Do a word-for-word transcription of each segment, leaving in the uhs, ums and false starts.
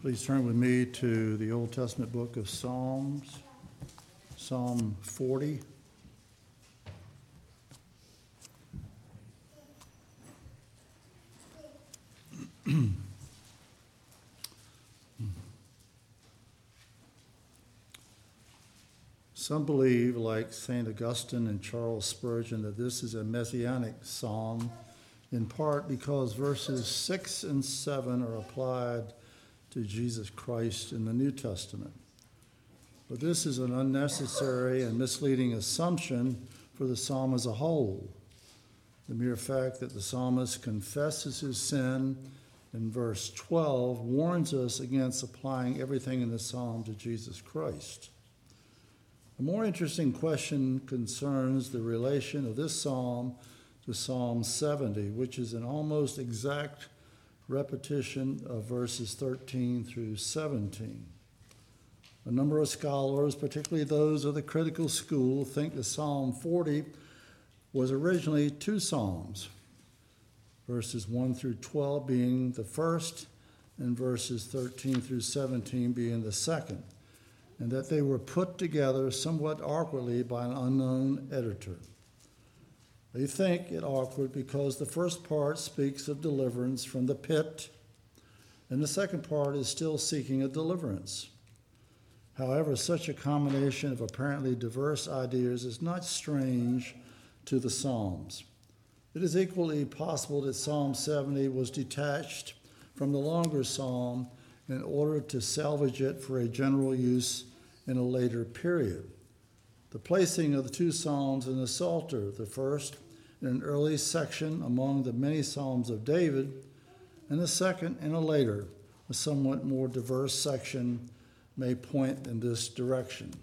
Please turn with me to the Old Testament book of Psalms, Psalm forty. Some believe, like Saint Augustine and Charles Spurgeon, that this is a messianic psalm, in part because verses six and seven are applied to Jesus Christ in the New Testament. But this is an unnecessary and misleading assumption for the psalm as a whole. The mere fact that the psalmist confesses his sin in verse twelve warns us against applying everything in the psalm to Jesus Christ. A more interesting question concerns the relation of this psalm to Psalm seventy, which is an almost exact repetition of verses thirteen through seventeen. A number of scholars, particularly those of the critical school, think that Psalm forty was originally two psalms, verses one through twelve being the first and verses thirteen through seventeen being the second, and that they were put together somewhat awkwardly by an unknown editor. They think it awkward because the first part speaks of deliverance from the pit, and the second part is still seeking a deliverance. However, such a combination of apparently diverse ideas is not strange to the Psalms. It is equally possible that Psalm seventy was detached from the longer psalm in order to salvage it for a general use in a later period. The placing of the two psalms in the Psalter, the first in an early section among the many psalms of David, and the second in a later, a somewhat more diverse section, may point in this direction.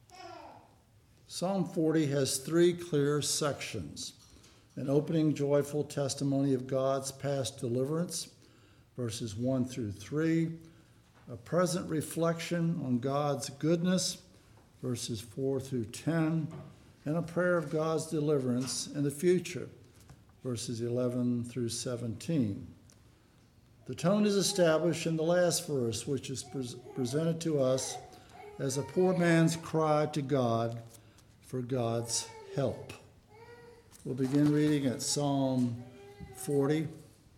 Psalm forty has three clear sections: an opening joyful testimony of God's past deliverance, verses one through three, a present reflection on God's goodness, verses four through ten, and a prayer of God's deliverance in the future, verses eleven through seventeen. The tone is established in the last verse, which is pre- presented to us as a poor man's cry to God for God's help. We'll begin reading at Psalm forty.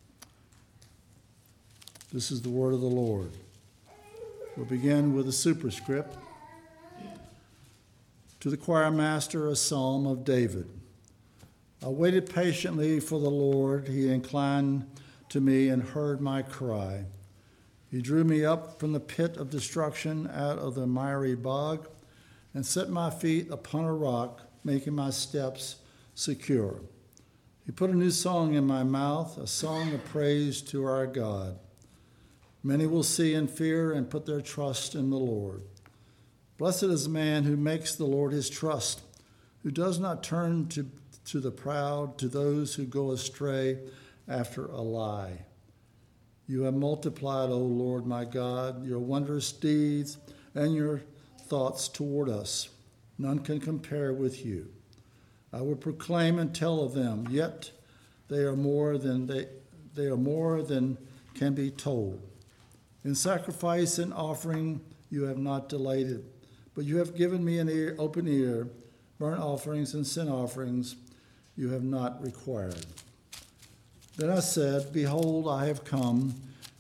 This is the word of the Lord. We'll begin with a superscript. To the choir master, a psalm of David. I waited patiently for the Lord. He inclined to me and heard my cry. He drew me up from the pit of destruction, out of the miry bog, and set my feet upon a rock, making my steps secure. He put a new song in my mouth, a song of praise to our God. Many will see and fear and put their trust in the Lord. Blessed is the man who makes the Lord his trust, who does not turn to, to the proud, to those who go astray after a lie. You have multiplied, O Lord my God, your wondrous deeds and your thoughts toward us. None can compare with you. I would proclaim and tell of them, yet they are more than they, they are more than can be told. In sacrifice and offering you have not delighted, but you have given me an ear, open ear. Burnt offerings and sin offerings you have not required. Then I said, behold, I have come.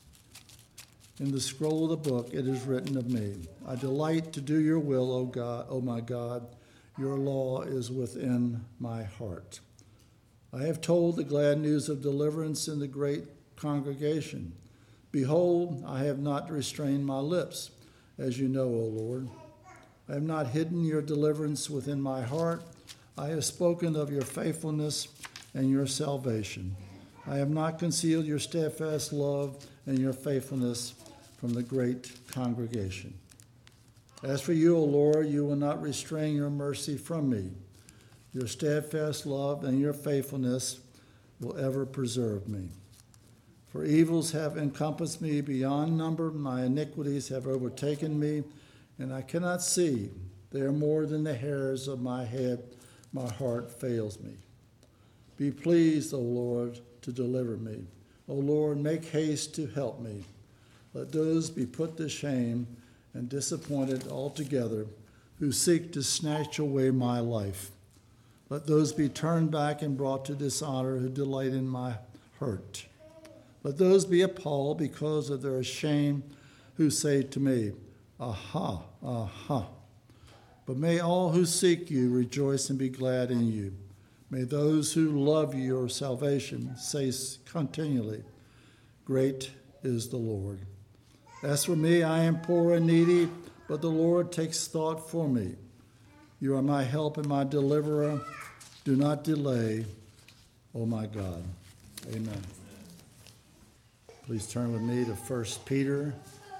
In the scroll of the book it is written of me. I delight to do your will, O God, O my God. Your law is within my heart. I have told the glad news of deliverance in the great congregation. Behold, I have not restrained my lips, as you know, O Lord. I have not hidden your deliverance within my heart. I have spoken of your faithfulness and your salvation. I have not concealed your steadfast love and your faithfulness from the great congregation. As for you, O Lord, you will not restrain your mercy from me. Your steadfast love and your faithfulness will ever preserve me. For evils have encompassed me beyond number, my iniquities have overtaken me, and I cannot see. They are more than the hairs of my head. My heart fails me. Be pleased, O Lord, to deliver me. O Lord, make haste to help me. Let those be put to shame and disappointed altogether who seek to snatch away my life. Let those be turned back and brought to dishonor who delight in my hurt. Let those be appalled because of their shame who say to me, aha, aha. But may all who seek you rejoice and be glad in you. May those who love your salvation say continually, great is the Lord. As for me, I am poor and needy, but the Lord takes thought for me. You are my help and my deliverer. Do not delay, O my God. Amen. Please turn with me to First Peter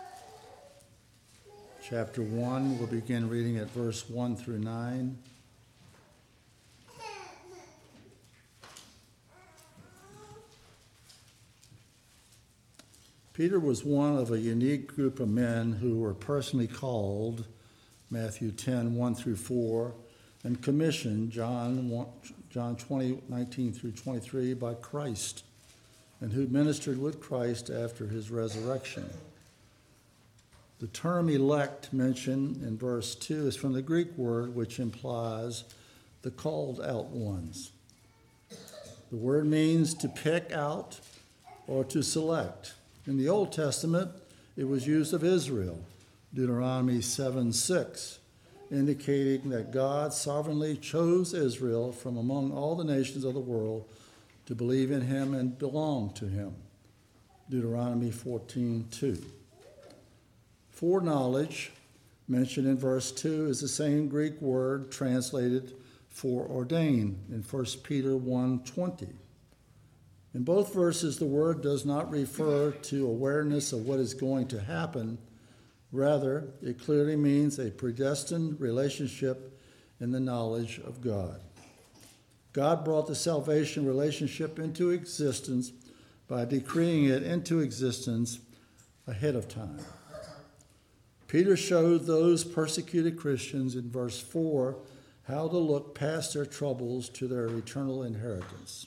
chapter one. We'll begin reading at verse one through nine. Peter was one of a unique group of men who were personally called, Matthew ten, one through four, and commissioned, John, John twenty, nineteen through twenty-three, by Christ, and who ministered with Christ after his resurrection. The term elect mentioned in verse two is from the Greek word which implies the called out ones. The word means to pick out or to select. In the Old Testament, it was used of Israel, Deuteronomy seven six, indicating that God sovereignly chose Israel from among all the nations of the world to believe in him and belong to him, Deuteronomy fourteen two. Foreknowledge, mentioned in verse two, is the same Greek word translated foreordained in First Peter one twenty. In both verses, the word does not refer to awareness of what is going to happen. Rather, it clearly means a predestined relationship in the knowledge of God. God brought the salvation relationship into existence by decreeing it into existence ahead of time. Peter showed those persecuted Christians in verse four how to look past their troubles to their eternal inheritance.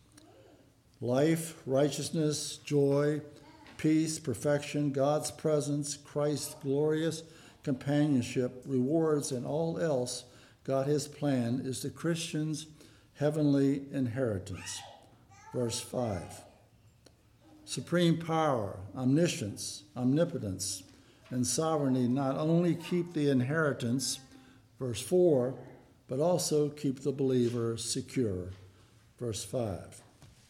Life, righteousness, joy, peace, perfection, God's presence, Christ's glorious companionship, rewards, and all else God has planned is the Christian's heavenly inheritance. Verse five. Supreme power, omniscience, omnipotence, and sovereignty not only keep the inheritance, verse four, but also keep the believer secure. Verse five.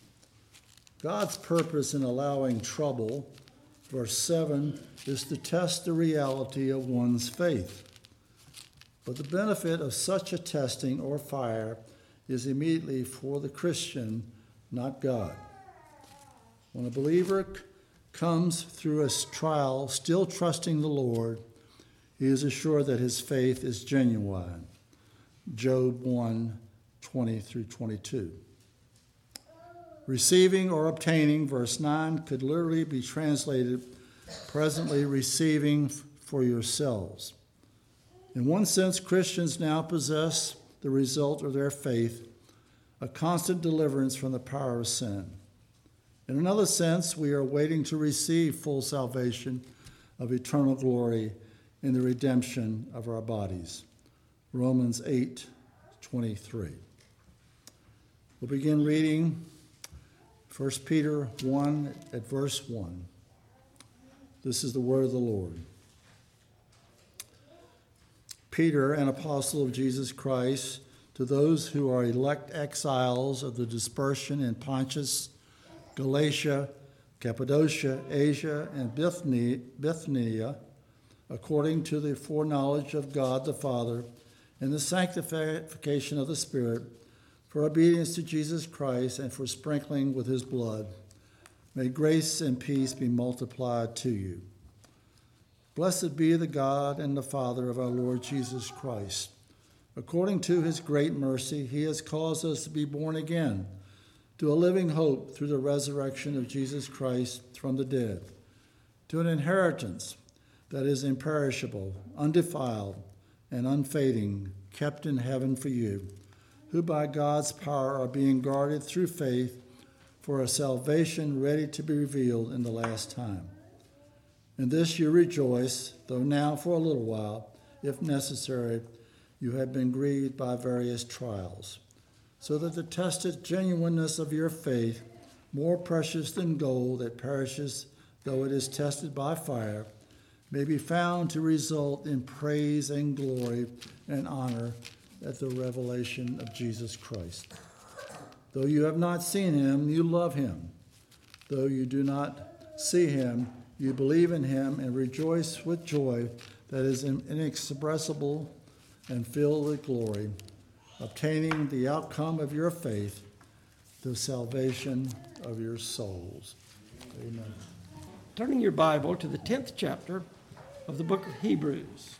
God's purpose in allowing trouble, verse seven, is to test the reality of one's faith. But the benefit of such a testing or fire is immediately for the Christian, not God. When a believer c- comes through a trial still trusting the Lord, he is assured that his faith is genuine. Job one, twenty through twenty-two. Receiving or obtaining, verse nine, could literally be translated presently receiving for yourselves. In one sense, Christians now possess the result of their faith, a constant deliverance from the power of sin. In another sense, we are waiting to receive full salvation of eternal glory in the redemption of our bodies. Romans eight twenty-three. We'll begin reading First Peter one at verse one. This is the word of the Lord. Peter, an apostle of Jesus Christ, to those who are elect exiles of the dispersion in Pontus, Galatia, Cappadocia, Asia, and Bithynia, according to the foreknowledge of God the Father and the sanctification of the Spirit, for obedience to Jesus Christ and for sprinkling with his blood. May grace and peace be multiplied to you. Blessed be the God and the Father of our Lord Jesus Christ. According to his great mercy, he has caused us to be born again to a living hope through the resurrection of Jesus Christ from the dead, to an inheritance that is imperishable, undefiled, and unfading, kept in heaven for you, who by God's power are being guarded through faith for a salvation ready to be revealed in the last time. In this you rejoice, though now for a little while, if necessary, you have been grieved by various trials, so that the tested genuineness of your faith, more precious than gold that perishes though it is tested by fire, may be found to result in praise and glory and honor at the revelation of Jesus Christ. Though you have not seen him, you love him. Though you do not see him, you believe in him and rejoice with joy that is inexpressible and filled with glory, obtaining the outcome of your faith, the salvation of your souls. Amen. Turning your Bible to the tenth chapter of the book of Hebrews.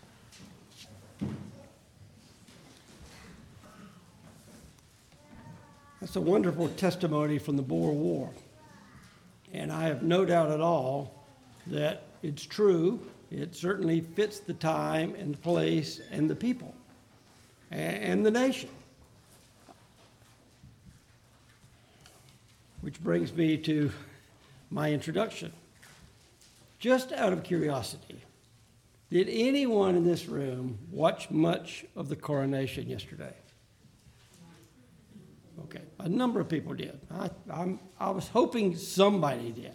That's a wonderful testimony from the Boer War. And I have no doubt at all that it's true. It certainly fits the time and the place and the people and the nation. Which brings me to my introduction. Just out of curiosity, did anyone in this room watch much of the coronation yesterday? Okay, a number of people did. I, I'm, I was hoping somebody did.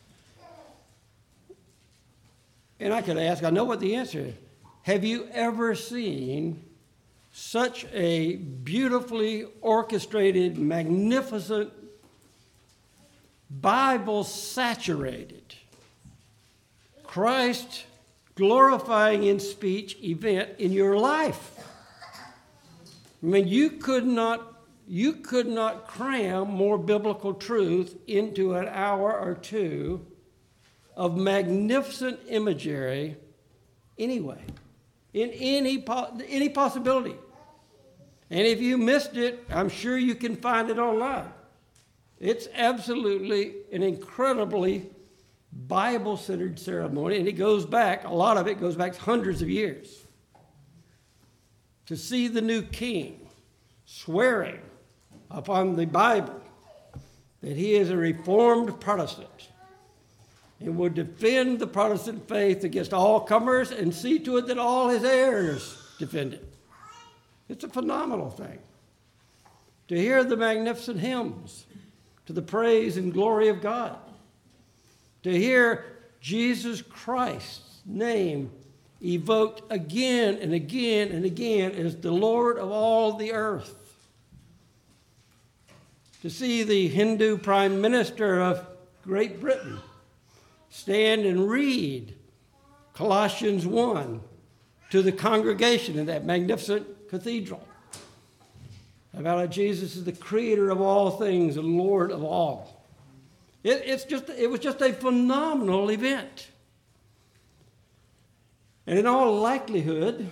And I could ask, I know what the answer is. Have you ever seen such a beautifully orchestrated, magnificent, Bible-saturated, Christ glorifying in speech event in your life? I mean, you could not You could not cram more biblical truth into an hour or two of magnificent imagery anyway, in any, any possibility. And if you missed it, I'm sure you can find it online. It's absolutely an incredibly Bible-centered ceremony, and it goes back, a lot of it goes back hundreds of years. To see the new king swearing upon the Bible that he is a Reformed Protestant and would defend the Protestant faith against all comers and see to it that all his heirs defend it. It's a phenomenal thing. To hear the magnificent hymns to the praise and glory of God. To hear Jesus Christ's name evoked again and again and again as the Lord of all the earth. To see the Hindu Prime Minister of Great Britain stand and read Colossians one to the congregation in that magnificent cathedral about how Jesus is the creator of all things and Lord of all. It, it's just, it was just a phenomenal event. And in all likelihood,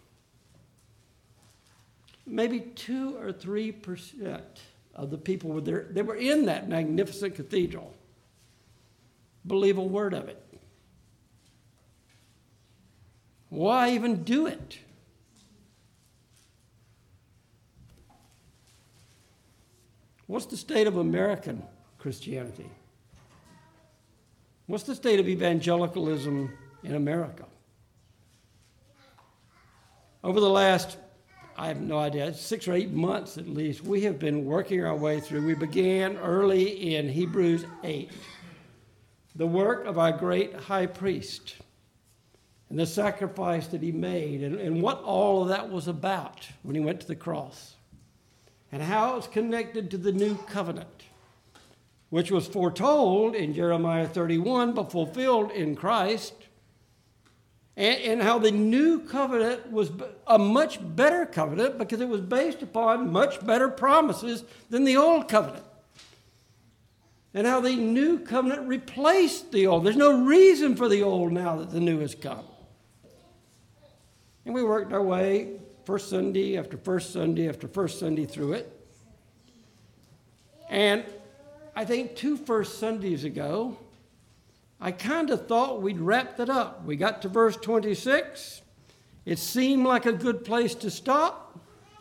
maybe two or three percent of the people were there, they were in that magnificent cathedral, believe a word of it. Why even do it? What's the state of American Christianity? What's the state of evangelicalism in America? Over the last, I have no idea, six or eight months at least, we have been working our way through. We began early in Hebrews eight, the work of our great high priest and the sacrifice that he made and, and what all of that was about when he went to the cross and how it was connected to the new covenant, which was foretold in Jeremiah thirty-one but fulfilled in Christ. And, and how the new covenant was a much better covenant because it was based upon much better promises than the old covenant. And how the new covenant replaced the old. There's no reason for the old now that the new has come. And we worked our way first Sunday after first Sunday after first Sunday through it. And I think two first Sundays ago, I kind of thought we'd wrapped it up. We got to verse twenty-six. It seemed like a good place to stop.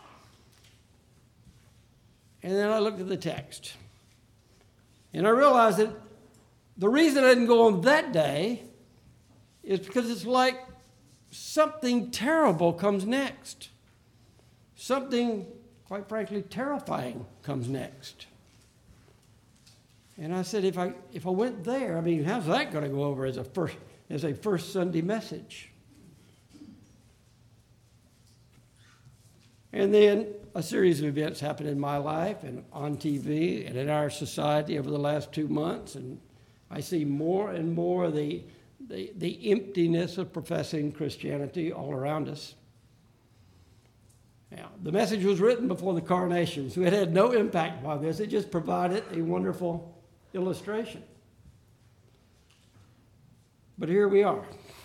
And then I looked at the text. And I realized that the reason I didn't go on that day is because it's like something terrible comes next. Something, quite frankly, terrifying comes next. And I said, if I if I went there, I mean, how's that going to go over as a first as a first Sunday message? And then a series of events happened in my life and on T V and in our society over the last two months, and I see more and more of the the, the emptiness of professing Christianity all around us. Now, the message was written before the coronation, so it had no impact upon this. It just provided a wonderful illustration. But here we are.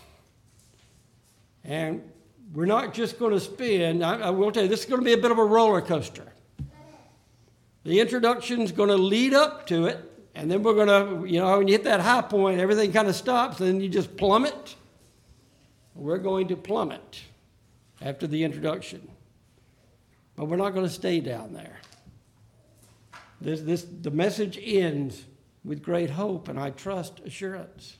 And we're not just going to spin. I, I will tell you, this is going to be a bit of a roller coaster. The introduction is going to lead up to it, and then we're going to, you know, when you hit that high point, everything kind of stops, and then you just plummet. We're going to plummet after the introduction. But we're not going to stay down there. This, this, the message ends with great hope, and I trust assurance.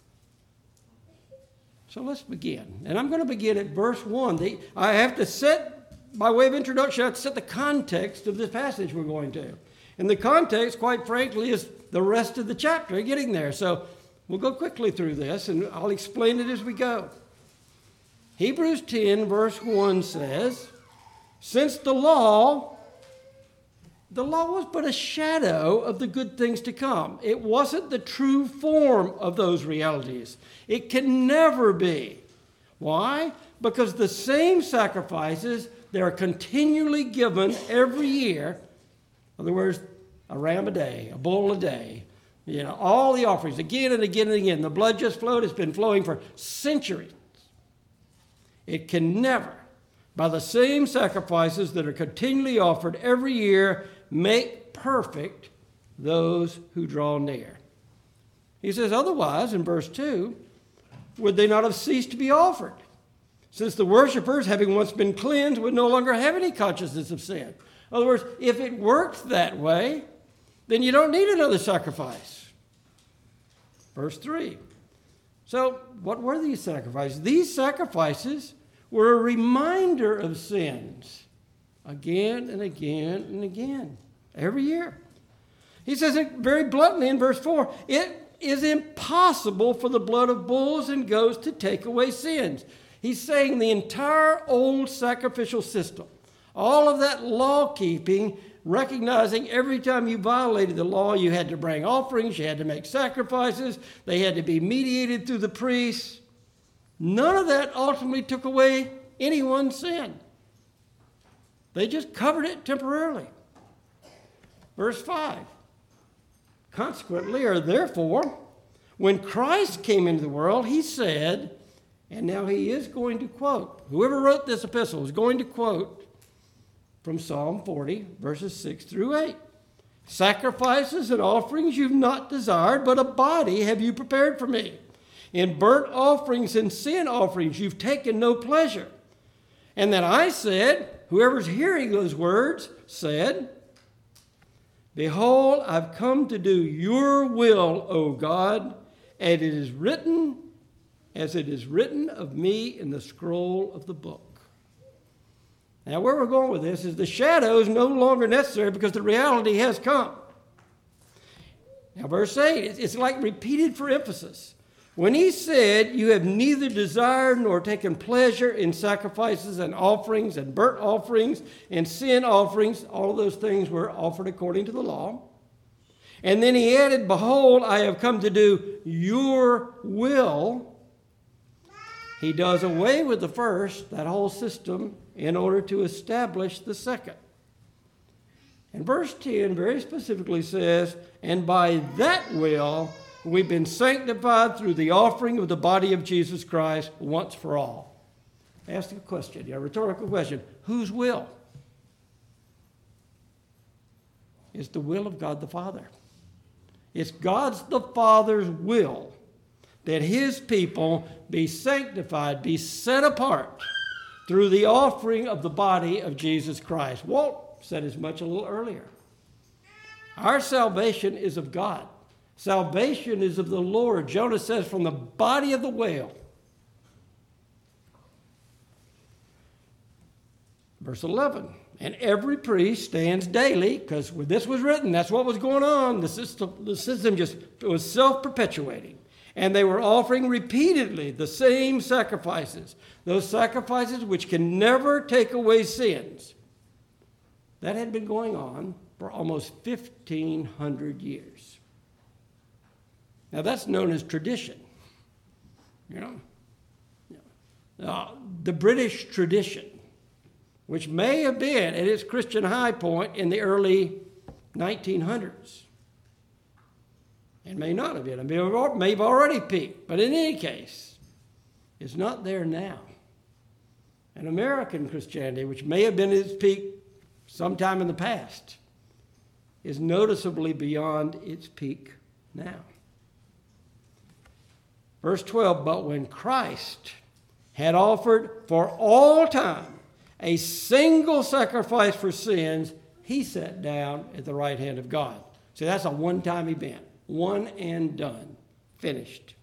So let's begin. And I'm going to begin at verse one. The, I have to set, by way of introduction, I have to set the context of this passage we're going to. And the context, quite frankly, is the rest of the chapter, getting there. So we'll go quickly through this, and I'll explain it as we go. Hebrews ten, verse one says, since the law, the law was but a shadow of the good things to come. It wasn't the true form of those realities. It can never be. Why? Because the same sacrifices that are continually given every year, in other words, a ram a day, a bull a day, you know, all the offerings again and again and again. The blood just flowed. It's been flowing for centuries. It can never, by the same sacrifices that are continually offered every year, make perfect those who draw near. He says, otherwise, in verse two, would they not have ceased to be offered, since the worshipers, having once been cleansed, would no longer have any consciousness of sin? In other words, if it worked that way, then you don't need another sacrifice. Verse three. So what were these sacrifices? These sacrifices were a reminder of sins again and again and again, every year. He says it very bluntly in verse four, it is impossible for the blood of bulls and goats to take away sins. He's saying the entire old sacrificial system, all of that law-keeping, recognizing every time you violated the law, you had to bring offerings, you had to make sacrifices, they had to be mediated through the priests. None of that ultimately took away anyone's sin. They just covered it temporarily. Verse five. Consequently, or therefore, when Christ came into the world, he said, and now he is going to quote, whoever wrote this epistle is going to quote from Psalm forty, verses six through eight. Sacrifices and offerings you've not desired, but a body have you prepared for me. In burnt offerings and sin offerings you've taken no pleasure. And then I said, whoever's hearing those words said, behold, I've come to do your will, O God, and it is written as it is written of me in the scroll of the book. Now, where we're going with this is the shadow is no longer necessary because the reality has come. Now, verse eight, it's like repeated for emphasis. When he said, you have neither desired nor taken pleasure in sacrifices and offerings and burnt offerings and sin offerings, all of those things were offered according to the law. And then he added, behold, I have come to do your will. He does away with the first, that whole system, in order to establish the second. And verse ten very specifically says, and by that will we've been sanctified through the offering of the body of Jesus Christ once for all. Ask a question, a rhetorical question. Whose will? It's the will of God the Father. It's God's the Father's will that his people be sanctified, be set apart through the offering of the body of Jesus Christ. Walt said as much a little earlier. Our salvation is of God. Salvation is of the Lord. Jonah says, from the body of the whale Verse eleven, and every priest stands daily, because when this was written, that's what was going on. The system, the system just was self-perpetuating. And they were offering repeatedly the same sacrifices, those sacrifices which can never take away sins. That had been going on for almost fifteen hundred years. Now that's known as tradition, you know. Uh, the British tradition, which may have been at its Christian high point in the early nineteen hundreds. It may not have been. It may have already peaked. But in any case, it's not there now. And American Christianity, which may have been at its peak sometime in the past, is noticeably beyond its peak now. Verse twelve, but when Christ had offered for all time a single sacrifice for sins, he sat down at the right hand of God. So that's a one-time event. One and done. Finished.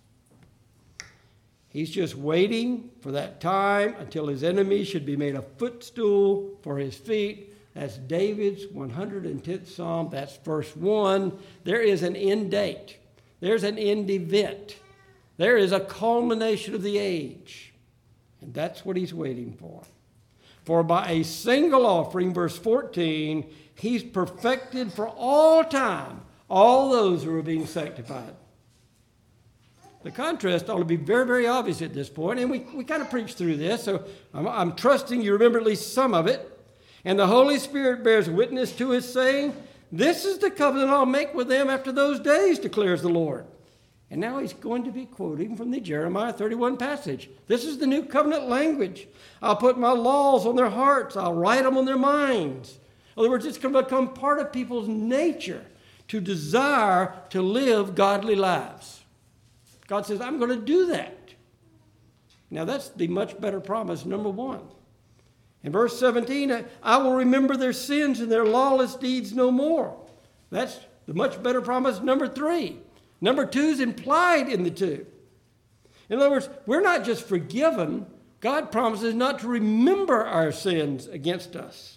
He's just waiting for that time until his enemy should be made a footstool for his feet. That's David's one hundred tenth Psalm. That's verse one. There is an end date. There's an end event. There is a culmination of the age. And that's what he's waiting for. For by a single offering, verse fourteen, he's perfected for all time all those who are being sanctified. The contrast ought to be very, very obvious at this point, and we, we kind of preached through this, so I'm, I'm trusting you remember at least some of it. And the Holy Spirit bears witness to his saying, this is the covenant I'll make with them after those days, declares the Lord. And now he's going to be quoting from the Jeremiah thirty-one passage. This is the new covenant language. I'll put my laws on their hearts. I'll write them on their minds. In other words, it's going to become part of people's nature to desire to live godly lives. God says, I'm going to do that. Now that's the much better promise, number one. In verse seventeen, I will remember their sins and their lawless deeds no more. That's the much better promise, number three. Number two is implied in the two. In other words, we're not just forgiven. God promises not to remember our sins against us.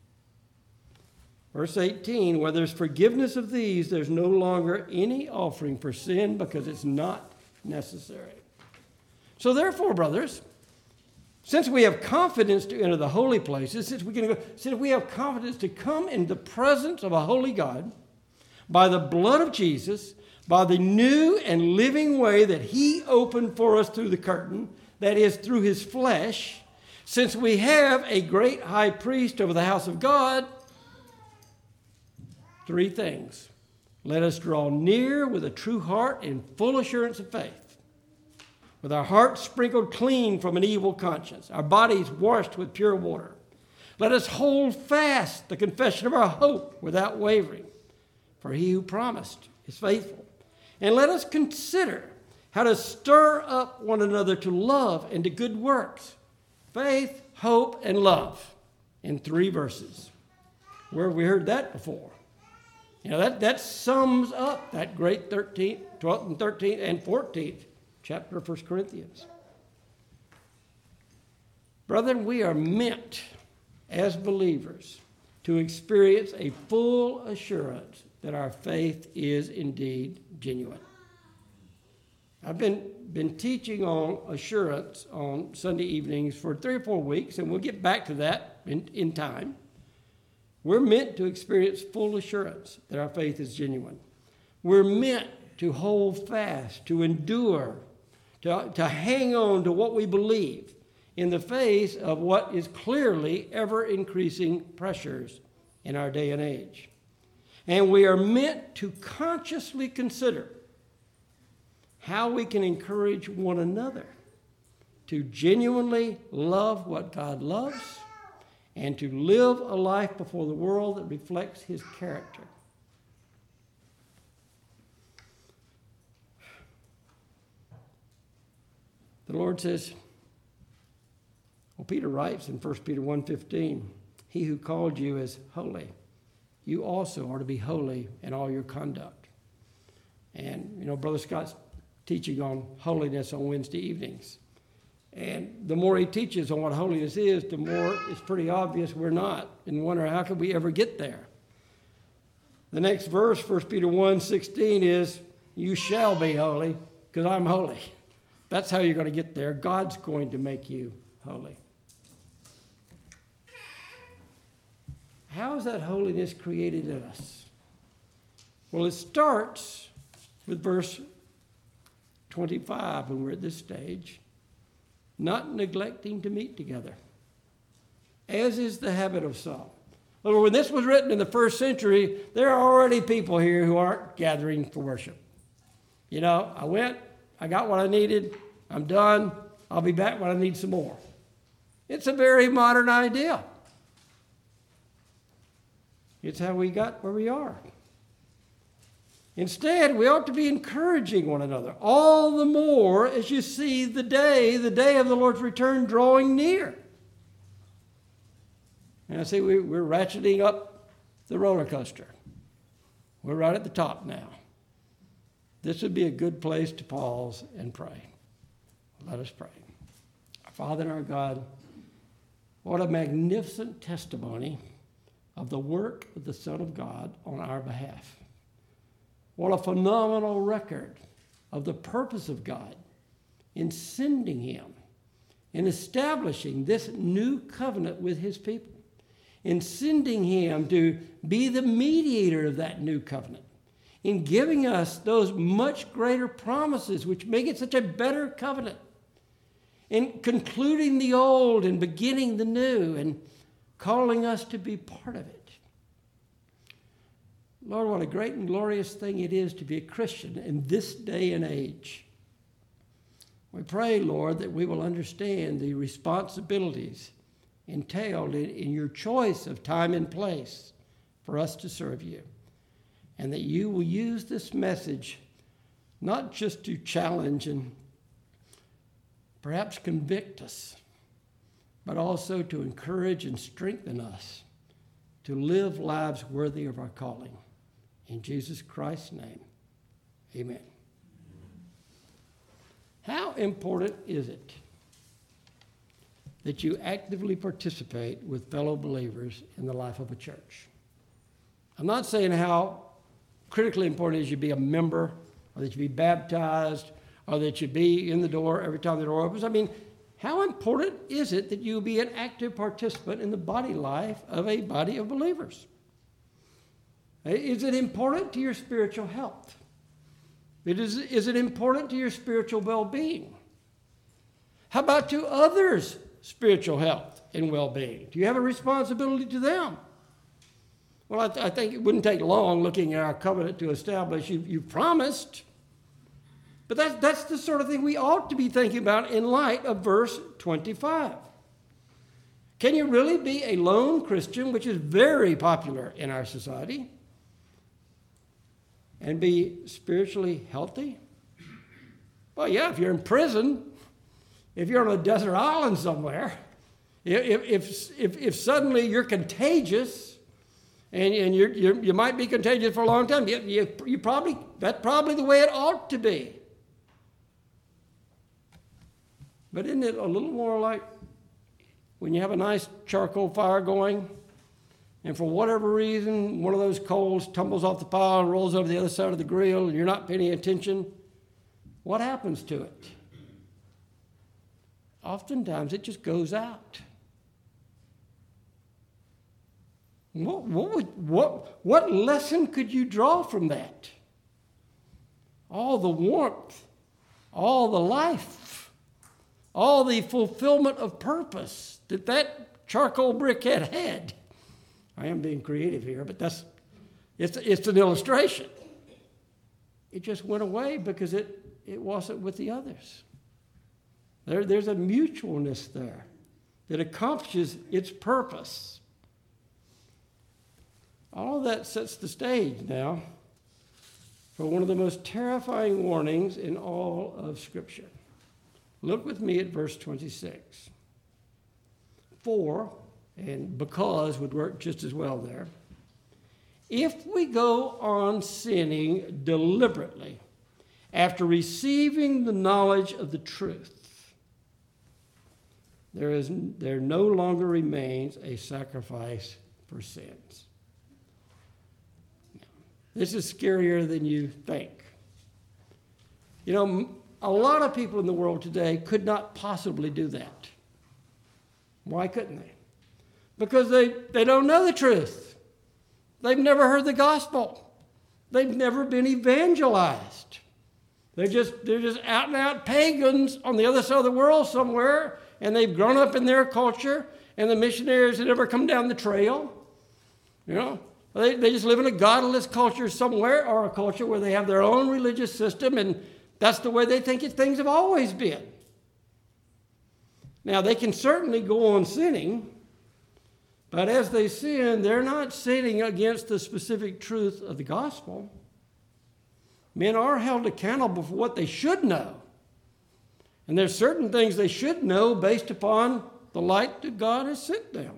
Verse eighteen, where there's forgiveness of these, there's no longer any offering for sin because it's not necessary. So therefore, brothers, since we have confidence to enter the holy places, since we can go, since we have confidence to come in the presence of a holy God, by the blood of Jesus, by the new and living way that he opened for us through the curtain, that is, through his flesh, since we have a great high priest over the house of God, three things. Let us draw near with a true heart and full assurance of faith, with our hearts sprinkled clean from an evil conscience, our bodies washed with pure water. Let us hold fast the confession of our hope without wavering, for he who promised is faithful. And let us consider how to stir up one another to love and to good works. Faith, hope, and love in three verses. Where have we heard that before? You know, that, that sums up that great thirteenth, twelfth, and thirteenth, and fourteenth chapter of First Corinthians. Brethren, we are meant as believers to experience a full assurance that our faith is indeed genuine. I've been, been teaching on assurance on Sunday evenings for three or four weeks, and we'll get back to that in, in time. We're meant to experience full assurance that our faith is genuine. We're meant to hold fast, to endure, to, to hang on to what we believe in the face of what is clearly ever-increasing pressures in our day and age. And we are meant to consciously consider how we can encourage one another to genuinely love what God loves and to live a life before the world that reflects his character. The Lord says, well, Peter writes in First Peter one fifteen, he who called you is holy. You also are to be holy in all your conduct. And, you know, Brother Scott's teaching on holiness on Wednesday evenings. And the more he teaches on what holiness is, the more it's pretty obvious we're not. And wonder how could we ever get there? The next verse, First Peter one sixteen, is, you shall be holy because I'm holy. That's how you're going to get there. God's going to make you holy. How is that holiness created in us? Well, it starts with verse twenty-five when we're at this stage. Not neglecting to meet together, as is the habit of some. Well, when this was written in the first century, there are already people here who aren't gathering for worship. You know, I went, I got what I needed, I'm done, I'll be back when I need some more. It's a very modern idea. It's how we got where we are. Instead, we ought to be encouraging one another, all the more as you see the day, the day of the Lord's return drawing near. And I see we, we're ratcheting up the roller coaster. We're right at the top now. This would be a good place to pause and pray. Let us pray. Our Father and our God, what a magnificent testimony of the work of the Son of God on our behalf. What a phenomenal record of the purpose of God in sending him, in establishing this new covenant with his people, in sending him to be the mediator of that new covenant, in giving us those much greater promises which make it such a better covenant, in concluding the old and beginning the new and calling us to be part of it. Lord, what a great and glorious thing it is to be a Christian in this day and age. We pray, Lord, that we will understand the responsibilities entailed in, in your choice of time and place for us to serve you, and that you will use this message not just to challenge and perhaps convict us, but also to encourage and strengthen us to live lives worthy of our calling. In Jesus Christ's name, amen. How important is it that you actively participate with fellow believers in the life of a church? I'm not saying how critically important it is you be a member, or that you be baptized, or that you be in the door every time the door opens. I mean, how important is it that you be an active participant in the body life of a body of believers? Is it important to your spiritual health? It is, is it important to your spiritual well-being? How about to others' spiritual health and well-being? Do you have a responsibility to them? Well, I, th- I think it wouldn't take long looking at our covenant to establish you, you promised. But that's, that's the sort of thing we ought to be thinking about in light of verse twenty-five. Can you really be a lone Christian, which is very popular in our society, and be spiritually healthy? Well, yeah, if you're in prison, if you're on a desert island somewhere, if, if, if, if suddenly you're contagious, and, and you're, you're, you might be contagious for a long time, you, you, you probably, that's probably the way it ought to be. But isn't it a little more like when you have a nice charcoal fire going, and for whatever reason, one of those coals tumbles off the pile and rolls over the other side of the grill, and you're not paying attention? What happens to it? Oftentimes, it just goes out. What, what, would, what, what lesson could you draw from that? All the warmth, all the life, all the fulfillment of purpose that that charcoal briquette had. I am being creative here, but that's it's it's an illustration. It just went away because it, it wasn't with the others. There, there's a mutualness there that accomplishes its purpose. All of that sets the stage now for one of the most terrifying warnings in all of Scripture. Look with me at verse twenty-six. For, and because would work just as well there, if we go on sinning deliberately after receiving the knowledge of the truth, there is there no longer remains a sacrifice for sins. This is scarier than you think. You know, a lot of people in the world today could not possibly do that. Why couldn't they? Because they, they don't know the truth. They've never heard the gospel. They've never been evangelized. They're just, they're just out and out pagans on the other side of the world somewhere, and they've grown up in their culture, and the missionaries have never come down the trail. You know, they, they just live in a godless culture somewhere, or a culture where they have their own religious system, and that's the way they think it, things have always been. Now, they can certainly go on sinning, but as they sin, they're not sinning against the specific truth of the gospel. Men are held accountable for what they should know. And there's certain things they should know based upon the light that God has sent them.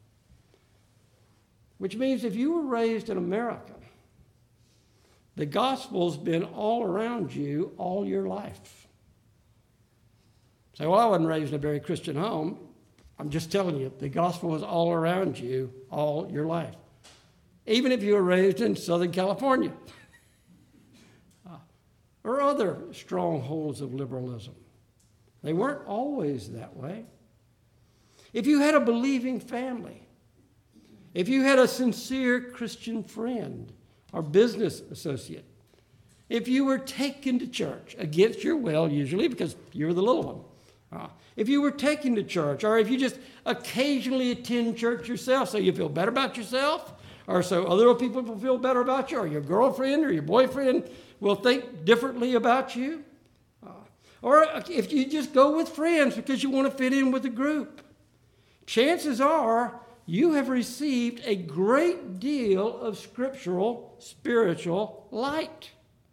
Which means if you were raised in America, the gospel's been all around you all your life. Say, well, I wasn't raised in a very Christian home. I'm just telling you, the gospel was all around you all your life. Even if you were raised in Southern California uh, or other strongholds of liberalism. They weren't always that way. If you had a believing family, if you had a sincere Christian friend or business associate, if you were taken to church against your will, usually because you were the little one, uh, if you were taken to church, or if you just occasionally attend church yourself so you feel better about yourself, or so other people will feel better about you, or your girlfriend or your boyfriend will think differently about you, uh, or if you just go with friends because you want to fit in with the group, chances are you have received a great deal of scriptural, spiritual light.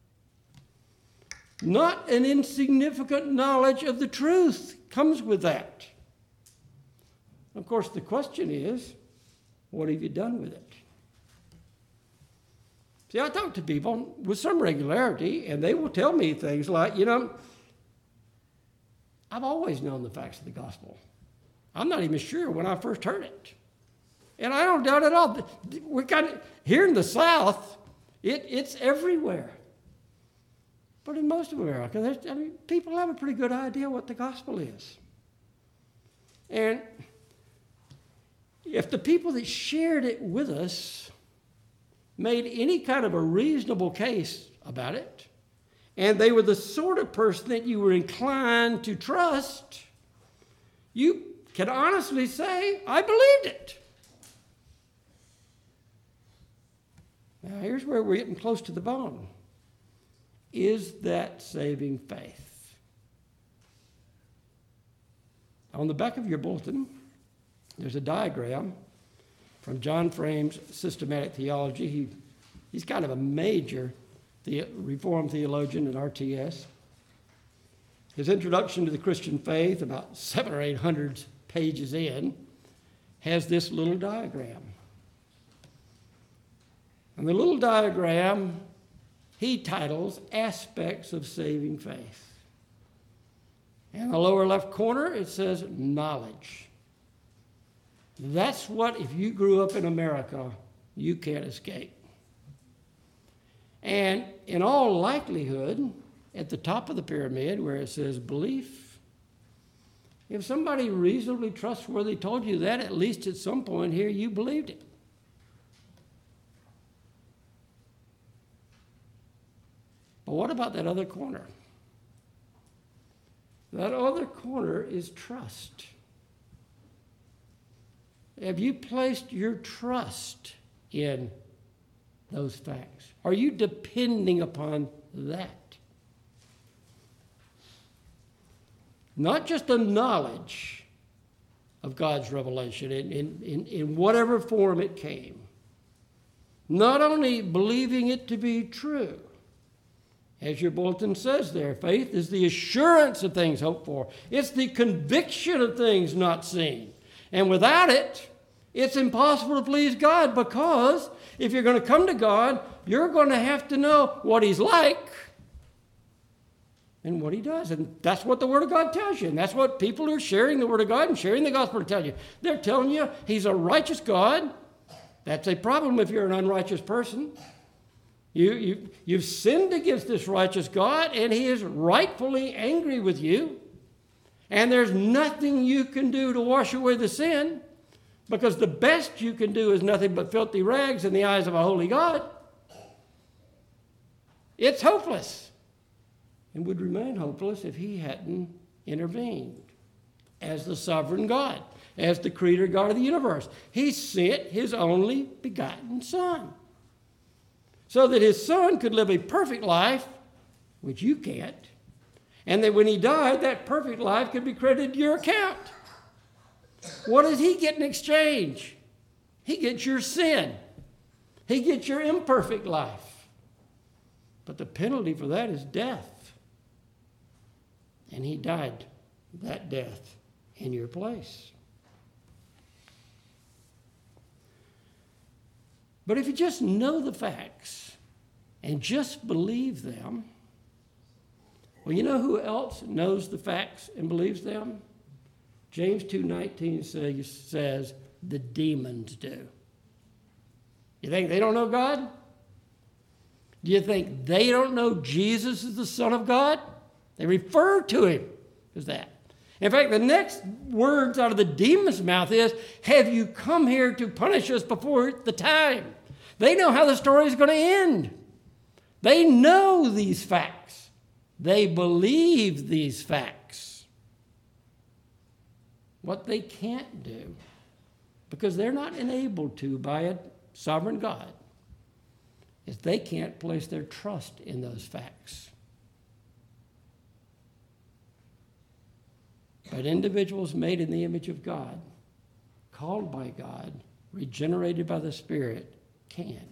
Not an insignificant knowledge of the truth comes with that. Of course, the question is, what have you done with it? See, I talk to people with some regularity, and they will tell me things like, you know, I've always known the facts of the gospel. I'm not even sure when I first heard it. And I don't doubt at all. We're kind of, here in the South, it, it's everywhere. But in most of America, I mean, people have a pretty good idea what the gospel is. And if the people that shared it with us made any kind of a reasonable case about it, and they were the sort of person that you were inclined to trust, you can honestly say, I believed it. Now, here's where we're getting close to the bone. Is that saving faith? On the back of your bulletin, there's a diagram from John Frame's Systematic Theology. He, he's kind of a major the, Reformed theologian at R T S. His introduction to the Christian faith, about seven or eight hundred pages in, has this little diagram. And the little diagram he titles Aspects of Saving Faith. In the lower left corner, it says knowledge. That's what, if you grew up in America, you can't escape. And in all likelihood, at the top of the pyramid where it says belief, if somebody reasonably trustworthy told you that, at least at some point here you believed it. But what about that other corner? That other corner is trust. Have you placed your trust in those facts? Are you depending upon that? Not just the knowledge of God's revelation in, in, in, in whatever form it came. Not only believing it to be true. As your bulletin says there, faith is the assurance of things hoped for. It's the conviction of things not seen. And without it, it's impossible to please God, because if you're going to come to God, you're going to have to know what He's like. in what he does. And that's what the Word of God tells you. And that's what people who are sharing the Word of God and sharing the gospel tell you. They're telling you he's a righteous God. That's a problem if you're an unrighteous person. You, you, you've sinned against this righteous God, and he is rightfully angry with you. And there's nothing you can do to wash away the sin, because the best you can do is nothing but filthy rags in the eyes of a holy God. It's hopeless, and would remain hopeless if he hadn't intervened as the sovereign God, as the creator God of the universe. He sent his only begotten Son, so that his Son could live a perfect life, which you can't, and that when he died, that perfect life could be credited to your account. What does he get in exchange? He gets your sin. He gets your imperfect life. But the penalty for that is death. And he died that death in your place. But if you just know the facts and just believe them, well, you know who else knows the facts and believes them? James two nineteen says, says, the demons do. You think they don't know God? Do you think they don't know Jesus is the Son of God? They refer to him as that. In fact, the next words out of the demon's mouth is, have you come here to punish us before the time? They know how the story is going to end. They know these facts. They believe these facts. What they can't do, because they're not enabled to by a sovereign God, is they can't place their trust in those facts. But individuals made in the image of God, called by God, regenerated by the Spirit, can.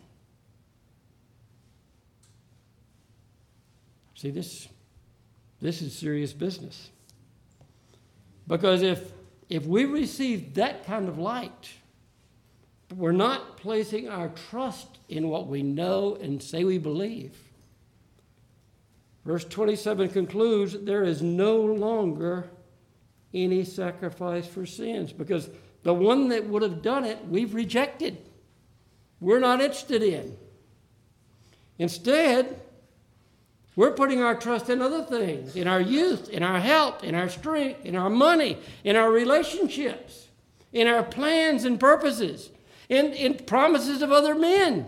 See, this, this is serious business. Because if If we receive that kind of light, but we're not placing our trust in what we know and say we believe. Verse twenty-seven concludes, there is no longer any sacrifice for sins, because the one that would have done it, we've rejected. We're not interested in. Instead, we're putting our trust in other things, in our youth, in our health, in our strength, in our money, in our relationships, in our plans and purposes, in, in promises of other men.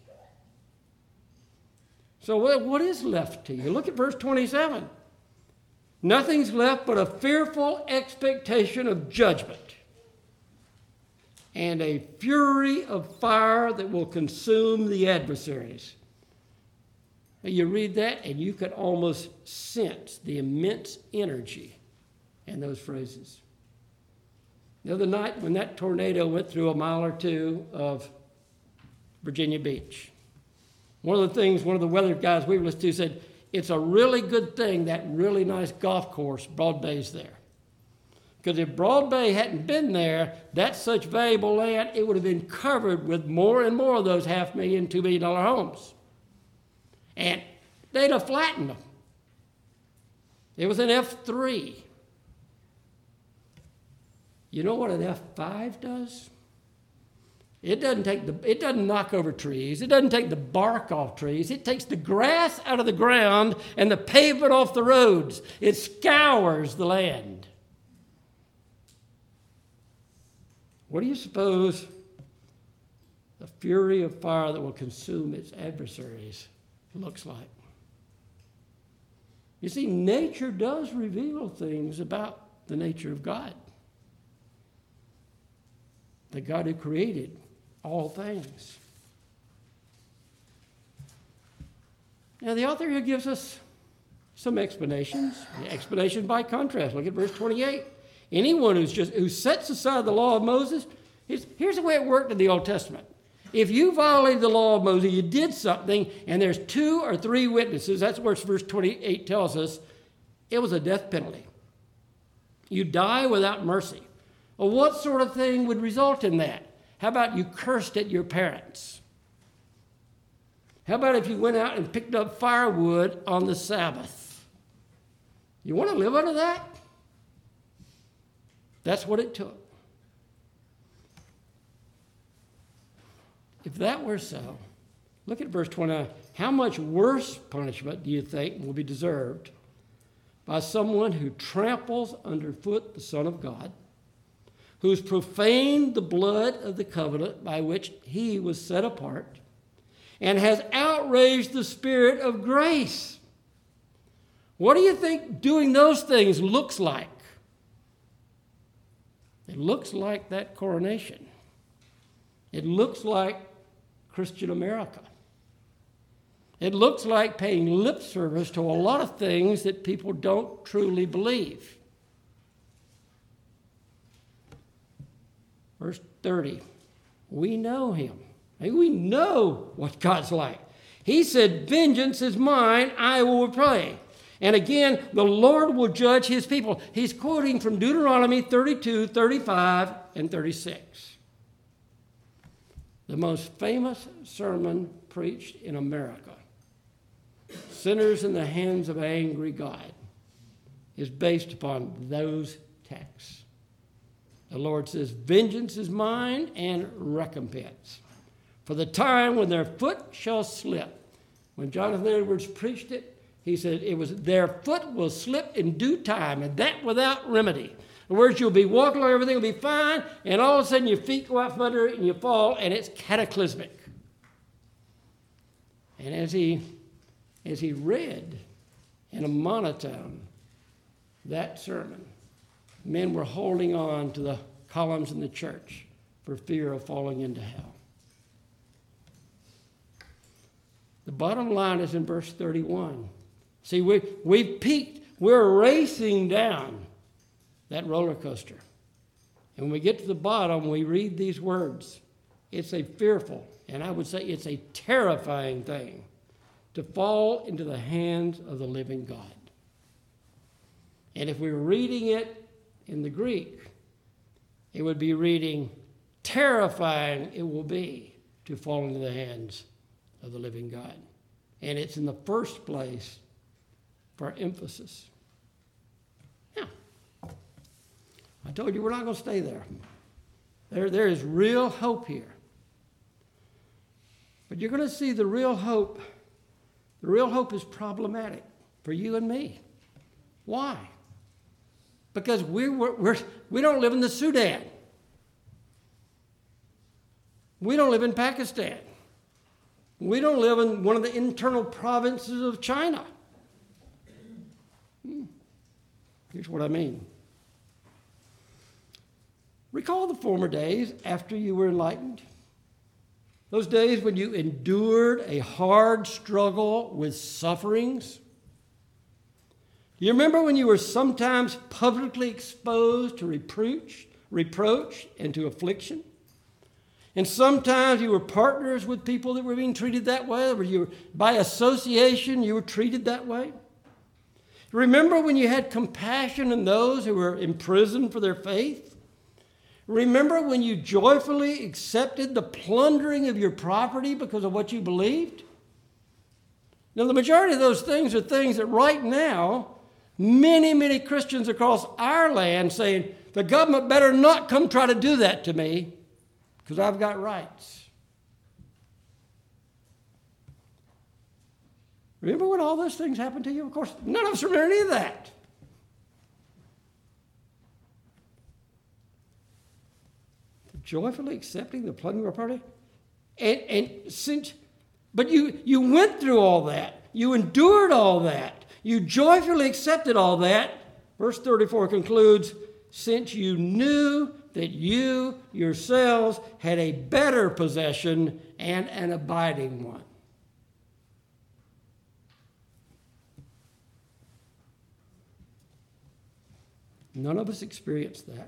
So what is left to you? Look at verse twenty-seven. Nothing's left but a fearful expectation of judgment and a fury of fire that will consume the adversaries. You read that, and you could almost sense the immense energy in those phrases. The other night, when that tornado went through a mile or two of Virginia Beach, one of the things, one of the weather guys we were listening to said, it's a really good thing that really nice golf course, Broad Bay's there. Because if Broad Bay hadn't been there, that's such valuable land, it would have been covered with more and more of those half million, two million dollar homes. And they'd have flattened them. It was an F three. You know what an F five does? It doesn't take the, it doesn't knock over trees. It doesn't take the bark off trees. It takes the grass out of the ground and the pavement off the roads. It scours the land. What do you suppose the fury of fire that will consume its adversaries looks like? You see, nature does reveal things about the nature of God. The God who created all things. Now, the author here gives us some explanations. The explanation by contrast. Look at verse twenty-eight. Anyone who's just who sets aside the law of Moses, here's, here's the way it worked in the Old Testament. If you violated the law of Moses, you did something, and there's two or three witnesses, that's what verse twenty-eight tells us, it was a death penalty. You die without mercy. Well, what sort of thing would result in that? How about you cursed at your parents? How about if you went out and picked up firewood on the Sabbath? You want to live under that? That's what it took. If that were so, look at verse twenty-nine. How much worse punishment do you think will be deserved by someone who tramples underfoot the Son of God, who's profaned the blood of the covenant by which he was set apart, and has outraged the Spirit of grace? What do you think doing those things looks like? It looks like that coronation. It looks like Christian America. It looks like paying lip service to a lot of things that people don't truly believe. Verse thirty, we know him. And we know what God's like. He said, vengeance is mine, I will repay. And again, the Lord will judge his people. He's quoting from Deuteronomy thirty-two, thirty-five, and thirty-six. The most famous sermon preached in America, Sinners in the Hands of an Angry God, is based upon those texts. The Lord says, vengeance is mine and recompense. For the time when their foot shall slip. When Jonathan Edwards preached it, he said it was their foot will slip in due time, and that without remedy. In other words, you'll be walking along, everything will be fine, and all of a sudden your feet go out from under it and you fall, and it's cataclysmic. And as he, as he read in a monotone that sermon, men were holding on to the columns in the church for fear of falling into hell. The bottom line is in verse thirty-one. See, we, we've peaked. We're racing down that roller coaster. And when we get to the bottom, we read these words. It's a fearful, and I would say it's a terrifying thing to fall into the hands of the living God. And if we were reading it in the Greek, it would be reading, terrifying it will be to fall into the hands of the living God. And it's in the first place for emphasis. Now, I told you we're not going to stay there. There, there is real hope here. But you're going to see the real hope. The real hope is problematic for you and me. Why? Because we we're, we're, we don't live in the Sudan. We don't live in Pakistan. We don't live in one of the internal provinces of China. Here's what I mean. Recall the former days after you were enlightened. Those days when you endured a hard struggle with sufferings. Do you remember when you were sometimes publicly exposed to reproach, reproach and to affliction? And sometimes you were partners with people that were being treated that way, or you were, by association you were treated that way. Remember when you had compassion on those who were imprisoned for their faith? Remember when you joyfully accepted the plundering of your property because of what you believed? Now, the majority of those things are things that right now, many, many Christians across our land saying, the government better not come try to do that to me because I've got rights. Remember when all those things happened to you? Of course, none of us remember any of that. Joyfully accepting the plundering of our property? And, and since, but you, you went through all that. You endured all that. You joyfully accepted all that. Verse thirty-four concludes, since you knew that you yourselves had a better possession and an abiding one. None of us experienced that.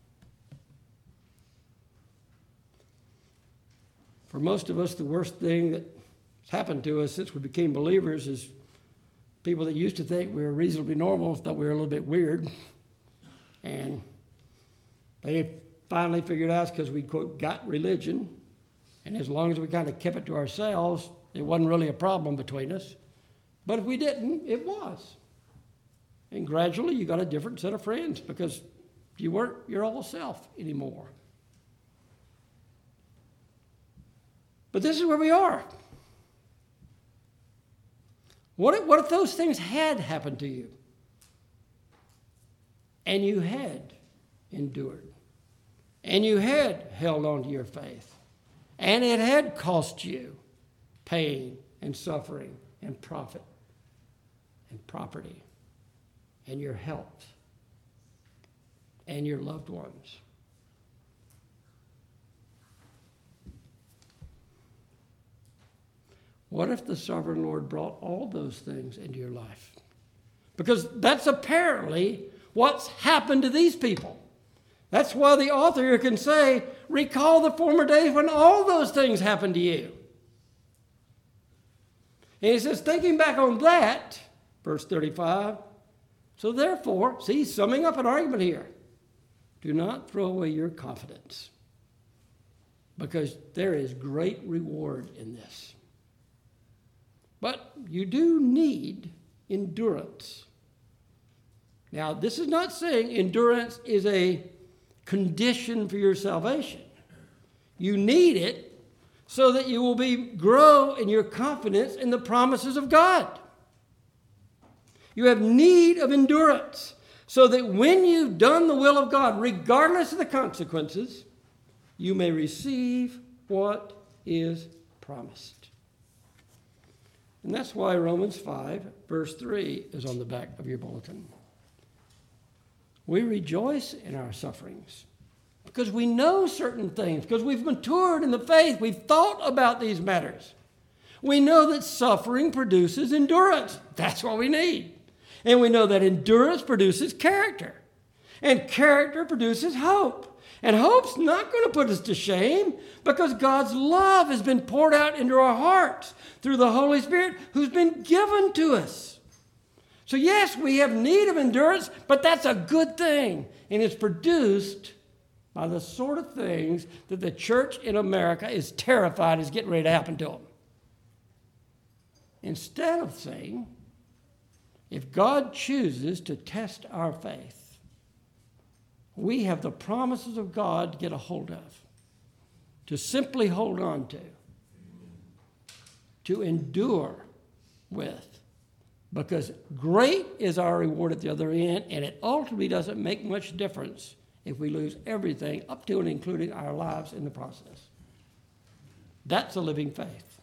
For most of us, the worst thing that's happened to us since we became believers is people that used to think we were reasonably normal thought we were a little bit weird. And they finally figured out because we, quote, got religion. And as long as we kind of kept it to ourselves, it wasn't really a problem between us. But if we didn't, it was. And gradually you got a different set of friends because you weren't your old self anymore. But this is where we are. What if, what if those things had happened to you? And you had endured. And you had held on to your faith. And it had cost you pain and suffering and profit and property and your health and your loved ones. What if the sovereign Lord brought all those things into your life? Because that's apparently what's happened to these people. That's why the author here can say, recall the former days when all those things happened to you. And he says, thinking back on that, verse thirty-five, so therefore, see, summing up an argument here, do not throw away your confidence, because there is great reward in this. But you do need endurance. Now, this is not saying endurance is a condition for your salvation. You need it so that you will be grow in your confidence in the promises of God. You have need of endurance so that when you've done the will of God, regardless of the consequences, you may receive what is promised. And that's why Romans five, verse three is on the back of your bulletin. We rejoice in our sufferings because we know certain things, because we've matured in the faith. We've thought about these matters. We know that suffering produces endurance. That's what we need. And we know that endurance produces character. And character produces hope. And hope's not going to put us to shame because God's love has been poured out into our hearts through the Holy Spirit who's been given to us. So yes, we have need of endurance, but that's a good thing. And it's produced by the sort of things that the church in America is terrified is getting ready to happen to them. Instead of saying, if God chooses to test our faith, we have the promises of God to get a hold of, to simply hold on to, to endure with, because great is our reward at the other end, and it ultimately doesn't make much difference if we lose everything up to and including our lives in the process. That's a living faith.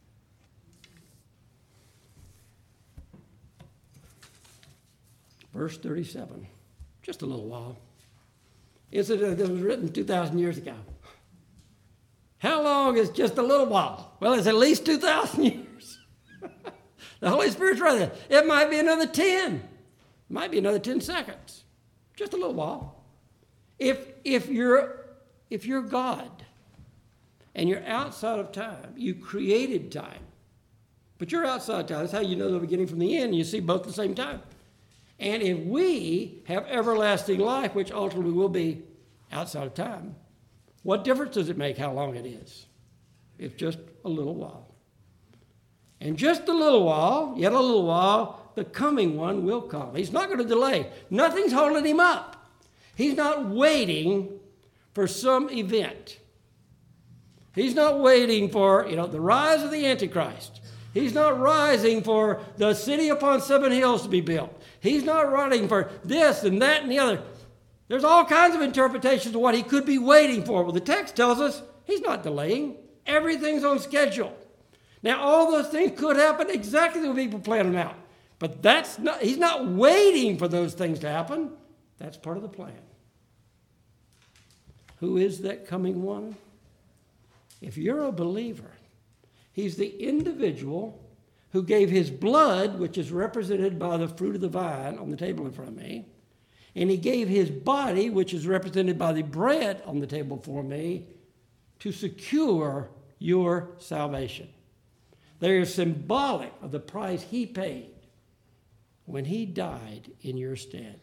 Verse thirty-seven, just a little while. It was written two thousand years ago. How long is just a little while? Well, it's at least two thousand years. The Holy Spirit's right there. It might be another ten. It might be another ten seconds. Just a little while. If, if, you're, if you're God and you're outside of time, you created time, but you're outside of time. That's how you know the beginning from the end. You see both at the same time. And if we have everlasting life, which ultimately will be outside of time, what difference does it make how long it is? It's just a little while. And just a little while, yet a little while, the coming one will come. He's not going to delay. Nothing's holding him up. He's not waiting for some event. He's not waiting for, you know, the rise of the Antichrist. He's not rising for the city upon seven hills to be built. He's not running for this and that and the other. There's all kinds of interpretations of what he could be waiting for. Well, the text tells us he's not delaying. Everything's on schedule. Now, all those things could happen exactly the way people plan them out. But that's not, he's not waiting for those things to happen. That's part of the plan. Who is that coming one? If you're a believer, he's the individual who gave his blood, which is represented by the fruit of the vine on the table in front of me, and he gave his body, which is represented by the bread on the table before me, to secure your salvation. They are symbolic of the price he paid when he died in your stead.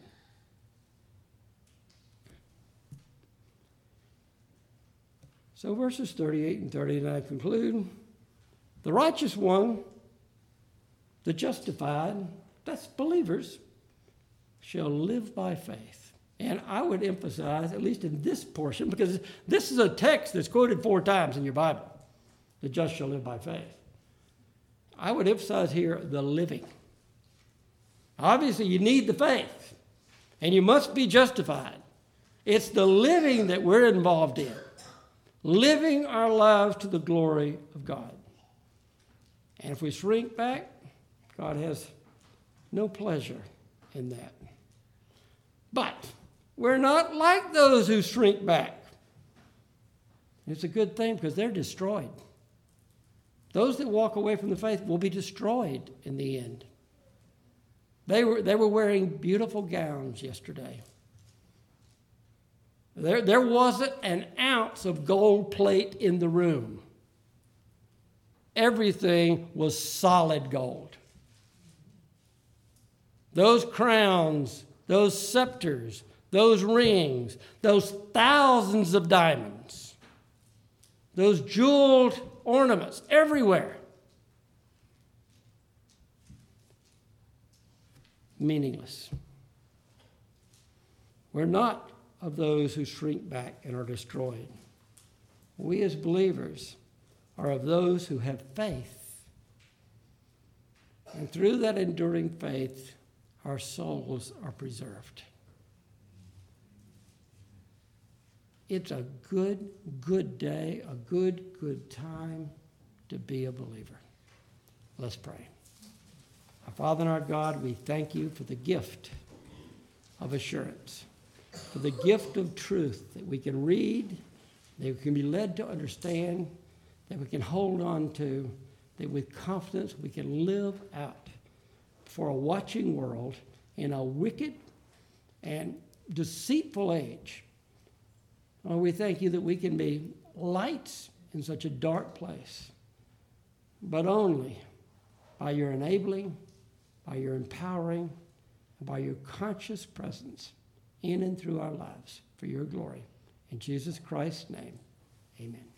So verses thirty-eight and thirty-nine conclude, the righteous one, the justified, that's believers, shall live by faith. And I would emphasize, at least in this portion, because this is a text that's quoted four times in your Bible, the just shall live by faith. I would emphasize here the living. Obviously, you need the faith, and you must be justified. It's the living that we're involved in, living our lives to the glory of God. And if we shrink back, God has no pleasure in that. But we're not like those who shrink back. It's a good thing because they're destroyed. Those that walk away from the faith will be destroyed in the end. They were, they were wearing beautiful gowns yesterday. There, there wasn't an ounce of gold plate in the room. Everything was solid gold. Those crowns, those scepters, those rings, those thousands of diamonds, those jeweled ornaments everywhere, meaningless. We're not of those who shrink back and are destroyed. We as believers are of those who have faith. And through that enduring faith, our souls are preserved. It's a good, good day, a good, good time to be a believer. Let's pray. Our Father and our God, we thank you for the gift of assurance, for the gift of truth that we can read, that we can be led to understand, that we can hold on to, that with confidence we can live out for a watching world in a wicked and deceitful age. Oh, we thank you that we can be lights in such a dark place, but only by your enabling, by your empowering, and by your conscious presence in and through our lives for your glory. In Jesus Christ's name, amen.